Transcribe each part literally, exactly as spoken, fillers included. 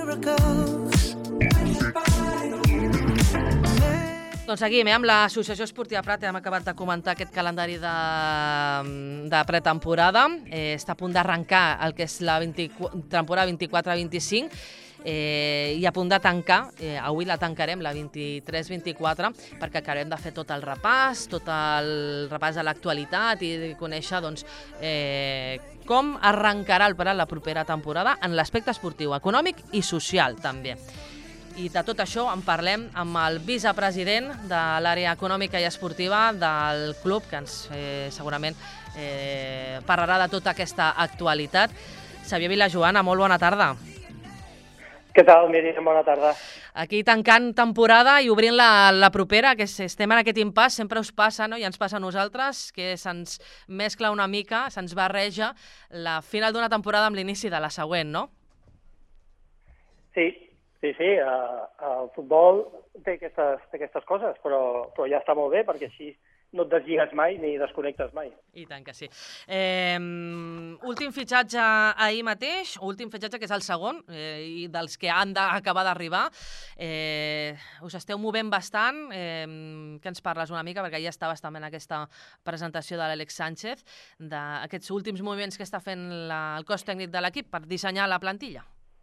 Doncs seguim, eh, amb l'Associació Esportiva Prat. Hem acabat de comentar aquest calendari de, de pretemporada. Eh, està a punt d'arrencar el que és la temporada vint-i-quatre vint-i-cinc eh, i a punt de tancar. Eh, avui la tancarem, la vint-i-tres vint-i-quatre, perquè acabem de fer tot el repàs, tot el repàs de l'actualitat i de conèixer doncs, eh, com arrencarà el Prat la propera temporada en l'aspecte esportiu, econòmic i social també. I de tot això en parlem amb el vicepresident de l'àrea econòmica i esportiva del club, que ens eh, segurament eh, parlarà de tota aquesta actualitat. Xavier Vilajoana, molt bona tarda. Què tal, Míriam? Bona tarda. Aquí tancant temporada i obrint la, la propera, que estem en aquest impàs, sempre us passa, no? I ens passa a nosaltres, que se'ns mescla una mica, se'ns barreja la final d'una temporada amb l'inici de la següent, no? Sí, sí, sí. Uh, el futbol té aquestes, té aquestes coses, però, però ja està molt bé, perquè així no et deslligues mai ni desconnectes mai. I tant que sí. Eh, últim fitxatge ahir mateix, últim fitxatge que és el segon, eh, i dels que han d'acabar d'arribar. Eh, us esteu movent bastant. Eh, què ens parles una mica? Perquè ja estaves també en aquesta presentació de l'Àlex Sánchez, d'aquests últims moviments que està fent la, el cos tècnic de l'equip per dissenyar la plantilla.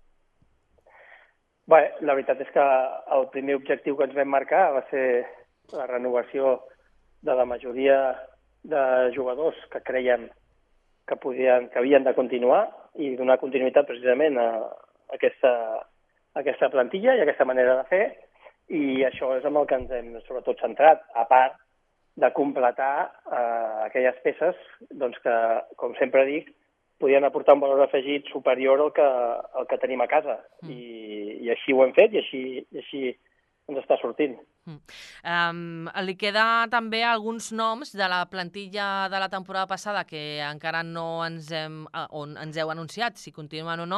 Bé, la veritat és que el primer objectiu que ens vam marcar va ser la renovació de la majoria de jugadors que creiem que, podien, que havien de continuar i donar continuïtat precisament a aquesta, a aquesta plantilla i a aquesta manera de fer, i això és amb el que ens hem sobretot centrat, a part de completar eh, aquelles peces doncs, que, com sempre dic, podien aportar un valor afegit superior al que, al que tenim a casa. Mm. I, I així ho hem fet i així, i així ens està sortint. Mm. Um, li queda també alguns noms de la plantilla de la temporada passada que encara no ens hem, on ens heu anunciat si continuen o no,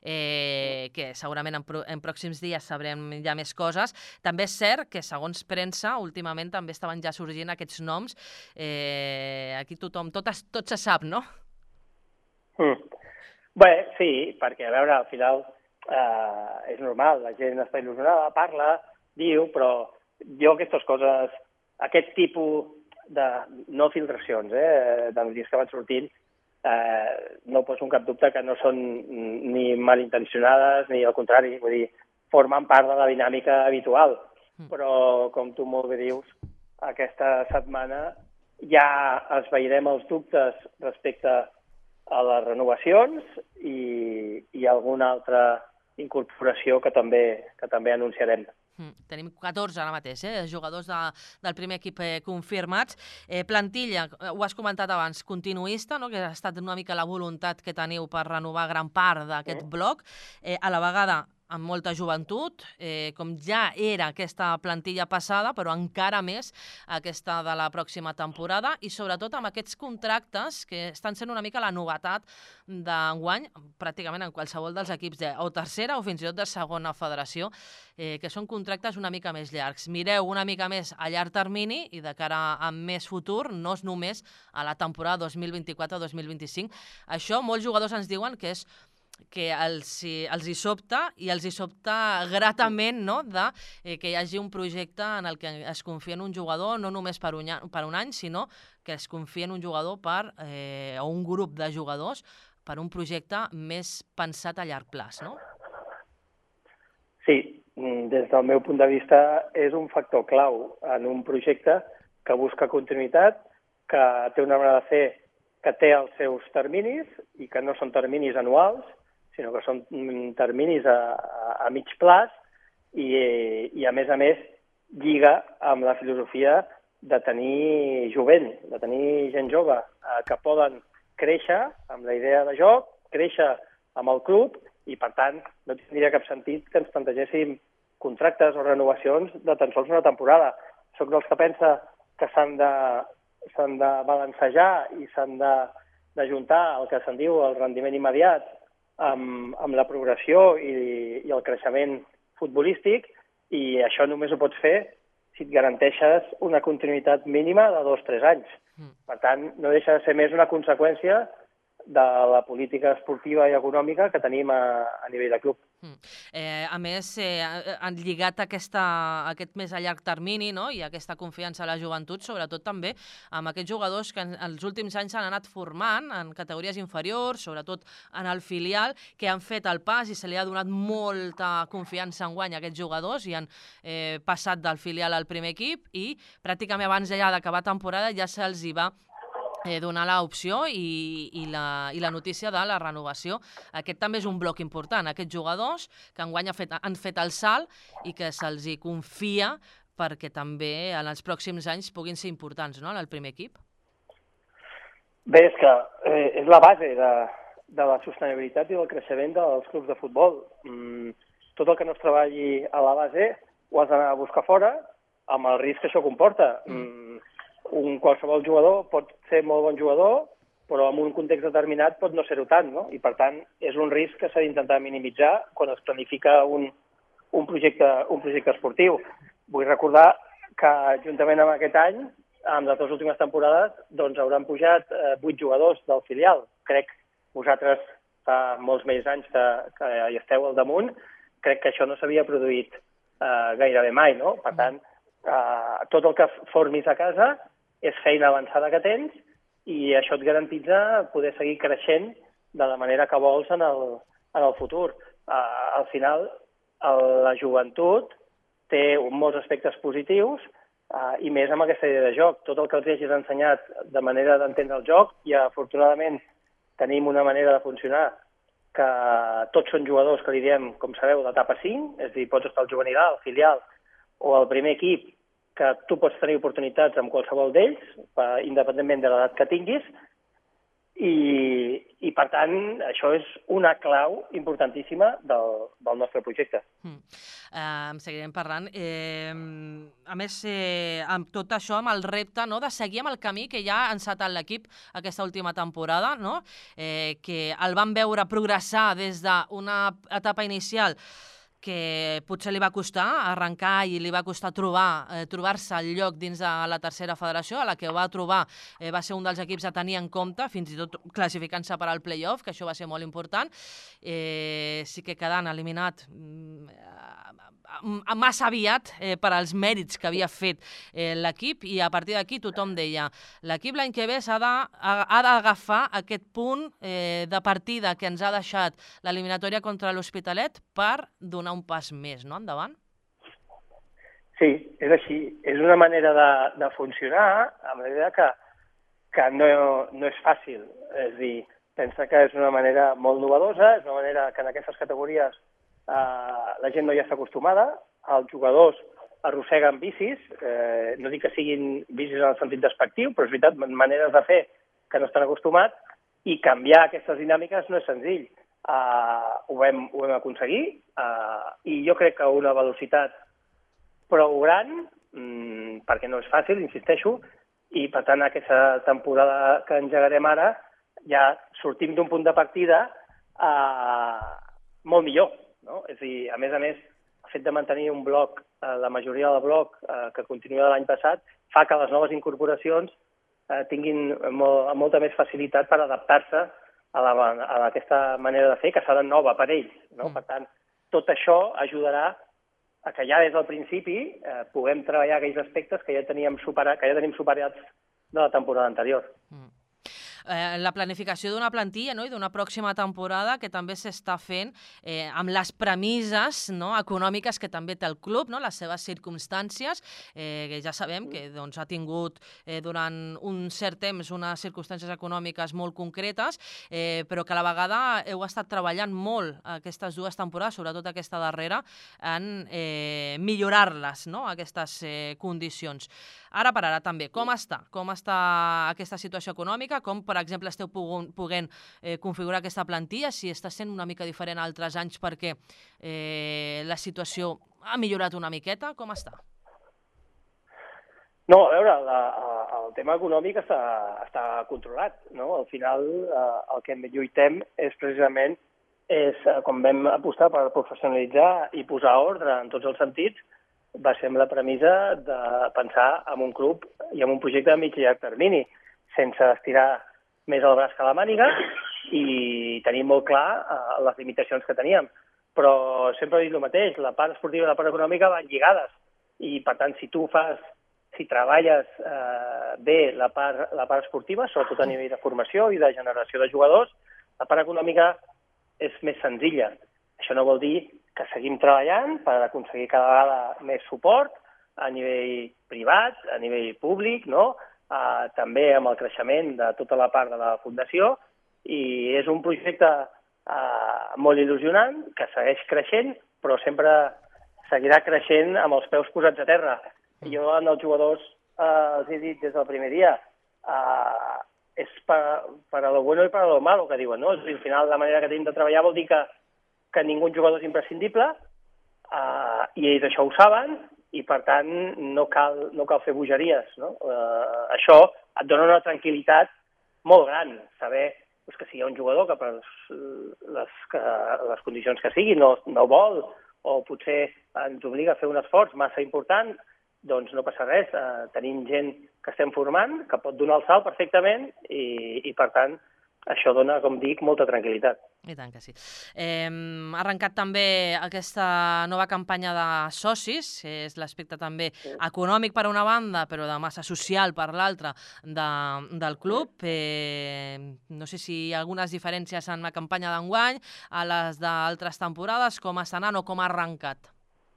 eh, que segurament en, pro, en pròxims dies sabrem ja més coses. També és cert que, segons premsa, últimament també estaven ja sorgint aquests noms. Eh, aquí tothom, tot, es, tot se sap, no? Mm. Bé, sí, perquè, a veure, al final eh, és normal, la gent està il·lusionada, parla, diu, però jo aquestes coses, aquest tipus de no filtracions, eh, de notícies que van sortint, eh, no poso un cap dubte que no són ni malintencionades ni al contrari, vull dir, formen part de la dinàmica habitual. Mm. Però, com tu molt bé dius, aquesta setmana ja es veirem els dubtes respecte a les renovacions i, i alguna altra incorporació que també, que també anunciarem. Mm, tenim catorze ara mateix, eh, jugadors de, del primer equip eh, confirmats. Eh, plantilla, ho has comentat abans, continuista, no? Que ha estat una mica la voluntat que teniu per renovar gran part d'aquest mm. bloc. Eh, a la vegada, amb molta joventut, eh, com ja era aquesta plantilla passada, però encara més aquesta de la pròxima temporada, i sobretot amb aquests contractes que estan sent una mica la novetat d'enguany, pràcticament en qualsevol dels equips de o tercera o fins i tot de segona federació, eh, que són contractes una mica més llargs. Mireu una mica més a llarg termini i de cara a més futur, no és només a la temporada dos mil vint-i-quatre dos mil vint-i-cinc. Això molts jugadors ens diuen que és que els, els hi sobta, i els hi sobta gratament, no? de, eh, que hi hagi un projecte en el que es confia en un jugador no només per un, per un any, sinó que es confia en un jugador per, eh, o un grup de jugadors per un projecte més pensat a llarg plaç, no? Sí, des del meu punt de vista és un factor clau en un projecte que busca continuïtat, que té una manera de fer que té els seus terminis i que no són terminis anuals, sinó que són terminis a, a, a mig plaç i, i, a més a més, lliga amb la filosofia de tenir jovent, de tenir gent jove, eh, que poden créixer amb la idea de joc, créixer amb el club, i, per tant, no tindria cap sentit que ens plantegéssim contractes o renovacions de tan sols una temporada. Soc dels que pensa que s'han de, s'han de balancejar i s'han de, d'ajuntar el que se'n diu el rendiment immediat amb, amb la progressió i, i el creixement futbolístic, i això només ho pots fer si et garanteixes una continuïtat mínima de dos o tres anys. Mm. Per tant, no deixa de ser més una conseqüència de la política esportiva i econòmica que tenim a, a nivell de club. Mm. Eh, a més, eh, han lligat aquesta, aquest més a llarg termini, no? I aquesta confiança a la joventut, sobretot també amb aquests jugadors que en els últims anys s'han anat formant en categories inferiors, sobretot en el filial, que han fet el pas i se li ha donat molta confiança en guany a aquests jugadors i han eh, passat del filial al primer equip i pràcticament abans ja d'acabar temporada ja se'ls hi va Eh, donar l'opció i, i, la, i la notícia de la renovació. Aquest també és un bloc important, aquests jugadors que enguany ha fet, han fet el salt i que se'ls hi confia perquè també en els pròxims anys puguin ser importants, no?, en el primer equip. Bé, és que eh, és la base de, de la sostenibilitat i del creixement dels clubs de futbol. Mm, tot el que no es treballi a la base ho has d'anar a buscar fora amb el risc que això comporta. Mm. Un qualsevol jugador pot ser molt bon jugador, però en un context determinat pot no ser-ho tant, no? I per tant és un risc que s'ha d'intentar minimitzar quan es planifica un, un, projecte, un projecte esportiu. Vull recordar que juntament amb aquest any, amb les dues últimes temporades, doncs hauran pujat eh, vuit jugadors del filial. Crec vosaltres fa molts més anys que, que hi esteu al damunt, crec que això no s'havia produït eh, gairebé mai, no? Per tant, eh, tot el que formis a casa és feina avançada que tens i això et garantitza poder seguir creixent de la manera que vols en el, en el futur. Uh, al final, el, la joventut té molts aspectes positius uh, i més amb aquesta idea de joc. Tot el que els hagis ensenyat de manera d'entendre el joc i afortunadament tenim una manera de funcionar que tots són jugadors que li diem, com sabeu, d'etapa cinc, és a dir, pots estar al juvenil, al filial o al primer equip, que tu pots tenir oportunitats amb qualsevol d'ells, independentment de l'edat que tinguis, i, i per tant això és una clau importantíssima del, del nostre projecte. Mm. Uh, en seguirem parlant. Eh, a més, eh, amb tot això, amb el repte, no?, de seguir amb el camí que ja ha encetat l'equip aquesta última temporada, no?, eh, que el vam veure progressar des d'una etapa inicial que potser li va costar arrencar i li va costar trobar eh, trobar-se el lloc dins de la tercera federació, a la que va trobar eh, va ser un dels equips a tenir en compte, fins i tot classificant-se per al play-off, que això va ser molt important. Eh, sí que quedant eliminat mm, massa aviat eh, per als mèrits que havia fet eh, l'equip, i a partir d'aquí tothom deia l'equip l'any que ve s'ha de, ha d'agafar aquest punt eh, de partida que ens ha deixat l'eliminatòria contra l'Hospitalet per donar un pas més, no?, endavant. Sí, és així. És una manera de, de funcionar amb la idea que, que no, no és fàcil. És a dir, pensa que és una manera molt novedosa, és una manera que en aquestes categories Uh, la gent no hi està acostumada, els jugadors arrosseguen bicis, eh, no dic que siguin bicis en el sentit despectiu, però és veritat, maneres de fer que no estan acostumats, i canviar aquestes dinàmiques no és senzill. Uh, ho, vam, ho vam aconseguir, uh, i jo crec que a una velocitat prou gran, mm, perquè no és fàcil, insisteixo, i per tant aquesta temporada que engegarem ara ja sortim d'un punt de partida uh, molt millor. No? És a dir, a més a més, el fet de mantenir un bloc, eh, la majoria del bloc eh, que continua de l'any passat, fa que les noves incorporacions eh, tinguin molt, molta més facilitat per adaptar-se a, la, a aquesta manera de fer que serà nova per ells. No? Mm. Per tant, tot això ajudarà a que ja des del principi eh, puguem treballar aquells aspectes que ja teníem superat, que ja tenim superats de la temporada anterior. Mm. Eh, la planificació d'una plantilla, no?, i d'una pròxima temporada que també s'està fent eh, amb les premisses, no?, econòmiques que també té el club, no?, les seves circumstàncies, eh, que ja sabem que doncs, ha tingut eh, durant un cert temps unes circumstàncies econòmiques molt concretes, eh, però que a la vegada heu estat treballant molt aquestes dues temporades, sobretot aquesta darrera, en eh, millorar-les, no?, aquestes eh, condicions. Ara per ara també, com està? Com està aquesta situació econòmica? Com, per exemple, esteu poguent eh, configurar aquesta plantilla? Si està sent una mica diferent a altres anys perquè eh, la situació ha millorat una miqueta? Com està? No, a veure, la, el tema econòmic està, està controlat. No? Al final, eh, el que lluitem és precisament, és, com vam apostar per professionalitzar i posar ordre en tots els sentits, va ser amb la premissa de pensar en un club i en un projecte de mig i llarg termini, sense estirar més el braç que la màniga, i tenim molt clar uh, les limitacions que teníem. Però sempre he dit el mateix, la part esportiva i la part econòmica van lligades. I, per tant, si tu fas, si treballes eh, bé la part, la part esportiva, sobretot a nivell de formació i de generació de jugadors, la part econòmica és més senzilla. Això no vol dir que seguim treballant per aconseguir cada vegada més suport a nivell privat, a nivell públic, no? Eh, també amb el creixement de tota la part de la fundació, i és un projecte Uh, molt il·lusionant, que segueix creixent, però sempre seguirà creixent amb els peus posats a terra. Jo als jugadors uh, els he dit des del primer dia, uh, és per, per a lo bueno i per a lo malo, que diuen, no? Al final, la manera que tenim de treballar vol dir que, que ningú jugador és imprescindible, uh, i ells això ho saben, i per tant no cal, no cal fer bogeries, no? Uh, això et dona una tranquil·litat molt gran, saber pues, que si hi ha un jugador que per les, que, les condicions que sigui no, no vol, o potser ens obliga a fer un esforç massa important, doncs no passa res. Eh, tenim gent que estem formant, que pot donar el salt perfectament, i, i per tant això dona, com dic, molta tranquil·litat. I tant que sí. Eh, ha arrencat també aquesta nova campanya de socis, és l'aspecte també sí. econòmic per una banda, però de massa social per l'altra de, del club. Eh, no sé si hi ha algunes diferències en la campanya d'enguany, a les d'altres temporades, com està anant o com ha arrencat?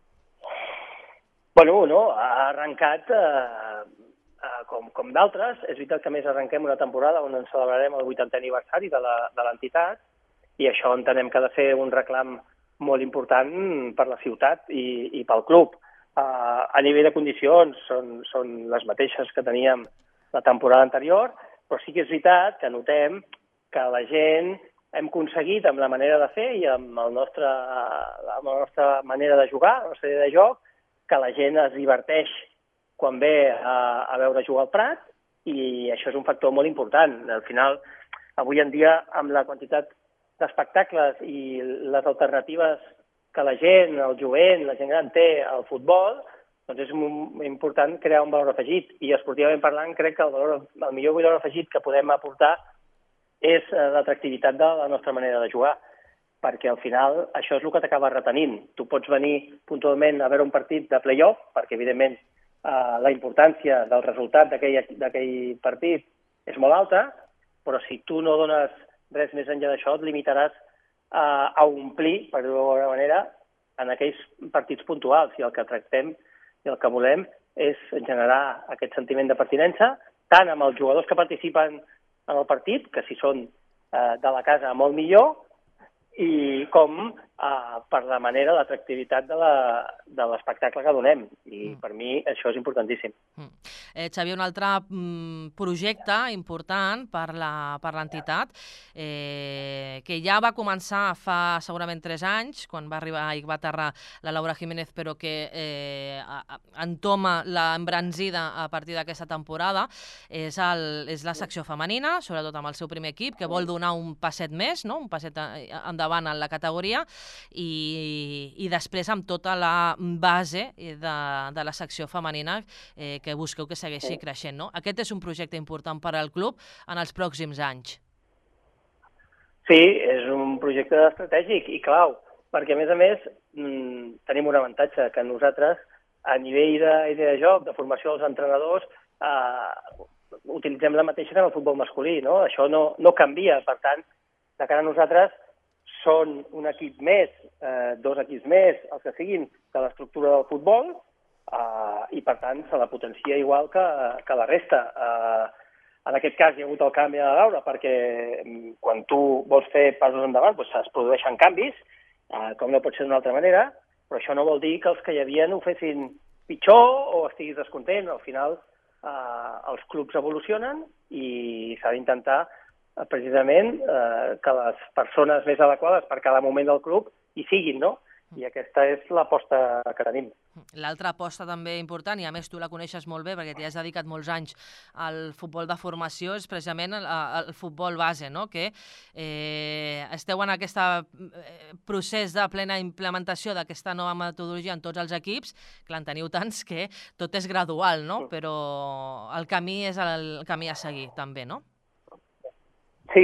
Bueno, no, ha arrencat... Eh... Uh, com, com d'altres. És veritat que més arrenquem una temporada on ens celebrarem el vuitantè aniversari de l'entitat, i això entenem que ha de ser un reclam molt important per la ciutat i, i pel club. Uh, a nivell de condicions són, són les mateixes que teníem la temporada anterior, però sí que és veritat que notem que la gent hem aconseguit amb la manera de fer i amb, el nostre, amb la nostra manera de jugar, la nostra idea de joc, que la gent es diverteix quan ve a, a veure jugar al Prat, i això és un factor molt important. Al final, avui en dia, amb la quantitat d'espectacles i les alternatives que la gent, el jovent, la gent gran té al futbol, doncs és important crear un valor afegit. I esportivament parlant, crec que el, valor, el millor valor afegit que podem aportar és l'atractivitat de la nostra manera de jugar, perquè al final això és el que t'acaba retenint. Tu pots venir puntualment a veure un partit de play-off, perquè evidentment Uh, la importància del resultat d'aquell partit és molt alta, però si tu no dones res més enllà d'això, et limitaràs uh, a omplir, per dir-ho d'alguna manera, en aquells partits puntuals. I el que tractem i el que volem és generar aquest sentiment de pertinença, tant amb els jugadors que participen en el partit, que si són uh, de la casa molt millor, i com uh, per la manera, l'atractivitat de l'espectacle que donem. I mm. per mi això és importantíssim. Mm. Eh, Xavier, un altre mm, projecte important per l'entitat, eh, que ja va començar fa segurament tres anys, quan va arribar i va aterrar la Laura Jiménez, però que eh, entoma l'embranzida a partir d'aquesta temporada, és, el, és la secció femenina, sobretot amb el seu primer equip, que vol donar un passet més, no? un passet endavant en la categoria, i, i després amb tota la base de, de la secció femenina eh, que busqueu que segueixi creixent. No? Aquest és un projecte important per al club en els pròxims anys. Sí, és un projecte estratègic i clau, perquè a més a més mmm, tenim un avantatge, que nosaltres a nivell d'idea de joc, de formació dels entrenadors, eh, utilitzem la mateixa que en el futbol masculí, no? Això no, no canvia, per tant, de cara a nosaltres són un equip més, eh, dos equips més, els que siguin, de l'estructura del futbol, eh, i per tant se la potencia igual que, que la resta. Eh, en aquest cas hi ha hagut el canvi de Laura, perquè quan tu vols fer passos endavant doncs es produeixen canvis, eh, com no pot ser d'una altra manera, però això no vol dir que els que hi havien ho fessin pitjor o estiguis descontent. Al final eh, els clubs evolucionen i s'ha d'intentar precisament eh, que les persones més adequades per cada moment del club hi siguin, no? I aquesta és l'aposta que tenim. L'altra aposta també important, i a més tu la coneixes molt bé perquè t'hi has dedicat molts anys al futbol de formació, és precisament el, el futbol base, no? Que eh, esteu en aquest procés de plena implementació d'aquesta nova metodologia en tots els equips, que en teniu tants que tot és gradual, no? Però el camí és el camí a seguir també, no? Sí,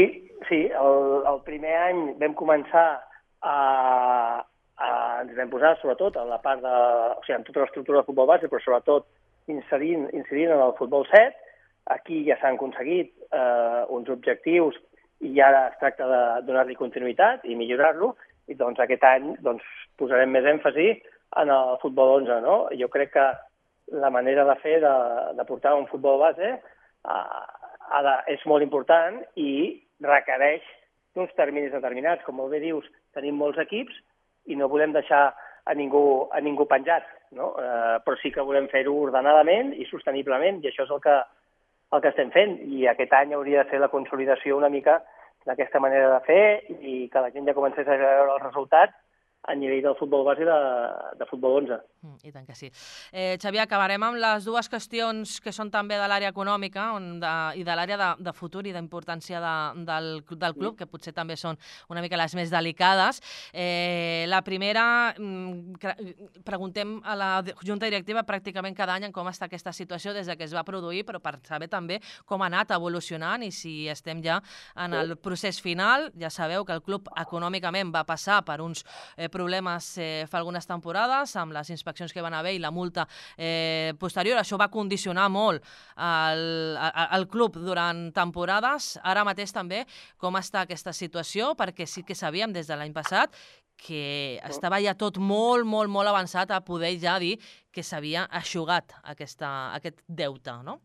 sí, el, el primer any vam començar a, a... ens vam posar, sobretot, en la part de... O sigui, en tota l'estructura de futbol base, però sobretot incidint, incidint en el futbol set. Aquí ja s'han aconseguit eh, uns objectius i ara es tracta de donar-li continuïtat i millorar-lo, i doncs aquest any doncs, posarem més èmfasi en el futbol onze, no? Jo crec que la manera de fer, de, de portar un futbol base, eh, ha de, és molt important i requereix uns terminis determinats. Com molt bé dius, tenim molts equips i no volem deixar a ningú, a ningú penjat, no? Eh, però sí que volem fer-ho ordenadament i sosteniblement, i això és el que, el que estem fent. I aquest any hauria de ser la consolidació una mica d'aquesta manera de fer i que la gent ja comencés a veure els resultats a nivell del futbol base de, de futbol onze. Mm, I tant que sí. Eh, Xavier, acabarem amb les dues qüestions que són també de l'àrea econòmica on de, i de l'àrea de, de futur i d'importància de, del, del club, que potser també són una mica les més delicades. Eh, la primera, mm, preguntem a la Junta Directiva pràcticament cada any en com està aquesta situació des que es va produir, però per saber també com ha anat evolucionant i si estem ja en el procés final. Ja sabeu que el club econòmicament va passar per uns eh, problemes eh, fa algunes temporades amb les inspeccions que van haver i la multa eh, posterior. Això va condicionar molt el, el, el club durant temporades. Ara mateix també com està aquesta situació, perquè sí que sabíem des de l'any passat que estava ja tot molt, molt, molt avançat a poder ja dir que s'havia eixugat aquesta, aquest deute, no?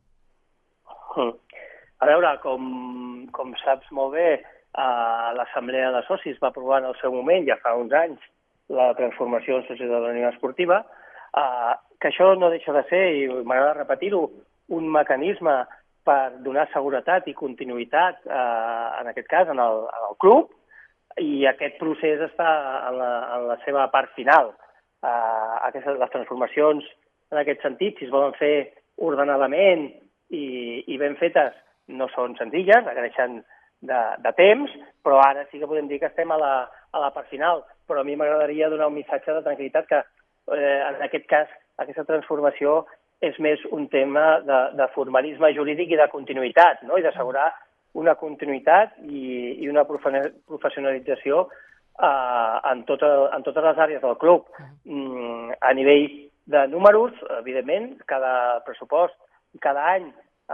A veure, com, com saps molt bé, eh, l'Assemblea de Socis va aprovar en el seu moment, ja fa uns anys, la transformació en societat anònima esportiva, eh, que això no deixa de ser, i m'agrada repetir-ho, un mecanisme per donar seguretat i continuïtat, eh, en aquest cas, en el, en el club, i aquest procés està en la, en la seva part final. Eh, aquestes, les transformacions, en aquest sentit, si es volen fer ordenadament i, i ben fetes, no són senzilles, agraeixen de, de temps, però ara sí que podem dir que estem a la, a la part final. Però a mi m'agradaria donar un missatge de tranquil·litat que, eh, en aquest cas, aquesta transformació és més un tema de, de formalisme jurídic i de continuïtat, no? I d'assegurar una continuïtat i, i una professionalització eh, en, tota, en totes les àrees del club. Mm, a nivell de números, evidentment, cada pressupost, cada any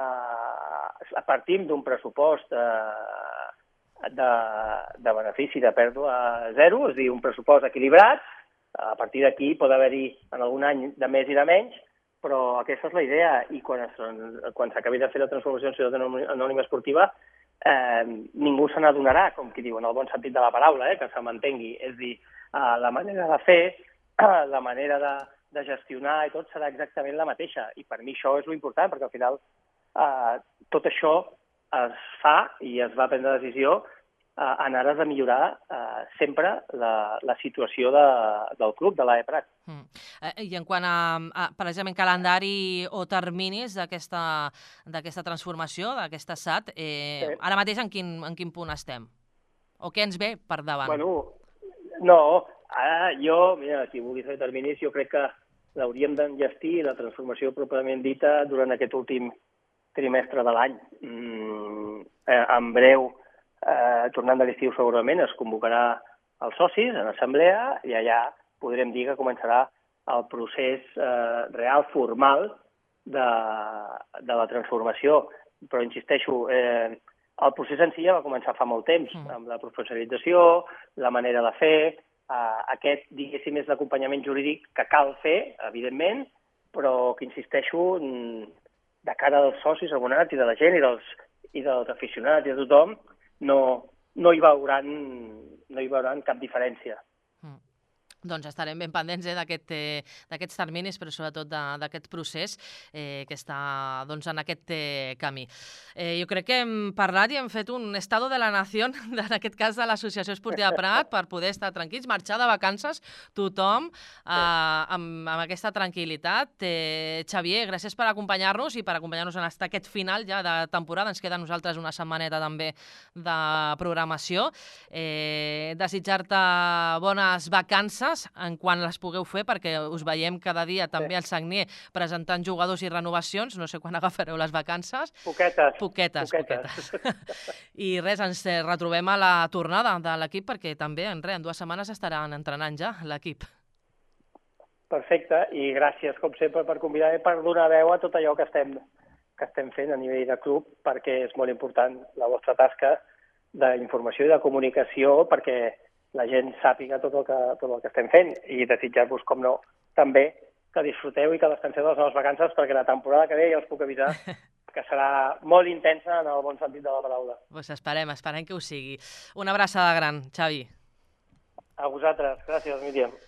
eh, partim d'un pressupost eh, de, de benefici de pèrdua zero, és a dir, un pressupost equilibrat. A partir d'aquí pot haver-hi en algun any de més i de menys, però aquesta és la idea, i quan, quan s'acabi de fer la transformació en societat anònima esportiva, eh, ningú se n'adonarà, com qui diu, en el bon sentit de la paraula, eh, que se m'entengui. És a dir, eh, la manera de fer, eh, la manera de, de gestionar i tot serà exactament la mateixa, i per mi això és l'important, perquè al final eh, tot això es fa i es va prendre decisió eh, en ares de millorar eh, sempre la, la situació de, del club, de l'A E Prat. Mm. Eh, I en quant a, a precisament, calendari o terminis d'aquesta transformació, d'aquesta S A T, eh, sí. Ara mateix en quin, en quin punt estem? O què ens ve per davant? Bueno, no, ara jo, mira, si vulguis fer terminis, jo crec que l'hauríem d'enllestir, la transformació pròpiament dita, durant aquest últim trimestre de l'any. Mm, eh, en breu, eh, tornant de l'estiu segurament, es convocarà els socis en assemblea i allà podrem dir que començarà el procés eh, real, formal, de, de la transformació. Però insisteixo, eh, el procés en si ja va començar fa molt temps, mm. amb la professionalització, la manera de fer, eh, aquest, diguéssim, és l'acompanyament jurídic que cal fer, evidentment, però que insisteixo, de cara als socis abonats i de la gent i dels, i dels aficionats i de tothom, no, no, hi veuran, no hi veuran cap diferència. Mm. Doncs estarem ben pendents eh, d'aquests eh, terminis, però sobretot d'aquest procés eh, que està doncs, en aquest eh, camí. Eh, jo crec que hem parlat i hem fet un estado de la nació, en aquest cas de l'Associació Esportiva Prat, per poder estar tranquils, marxar de vacances tothom eh, amb, amb aquesta tranquil·litat. Eh, Xavier, gràcies per acompanyar-nos i per acompanyar-nos en aquest final ja de temporada. Ens queda a nosaltres una setmaneta també de programació. Eh, desitjar-te bones vacances vacances, en quan les pugueu fer, perquè us veiem cada dia també al Sagnier presentant jugadors i renovacions, no sé quan agafareu les vacances. Poquetes. Poquetes, poquetes. I res, ens retrobem a la tornada de l'equip, perquè també en res, en dues setmanes estaran entrenant ja l'equip. Perfecte, i gràcies, com sempre, per convidar-me, per donar veu a tot allò que estem, que estem fent a nivell de club, perquè és molt important la vostra tasca d'informació i de comunicació, perquè la gent sàpiga tot el que, tot el que estem fent, i desitjar-vos, com no, també que disfruteu i que descanseu de les noves vacances, perquè la temporada que ve ja us puc avisar que serà molt intensa en el bon sentit de la paraula. Pues esperem, esperem que ho sigui. Una abraçada gran, Xavi. A vosaltres. Gràcies, Míriam.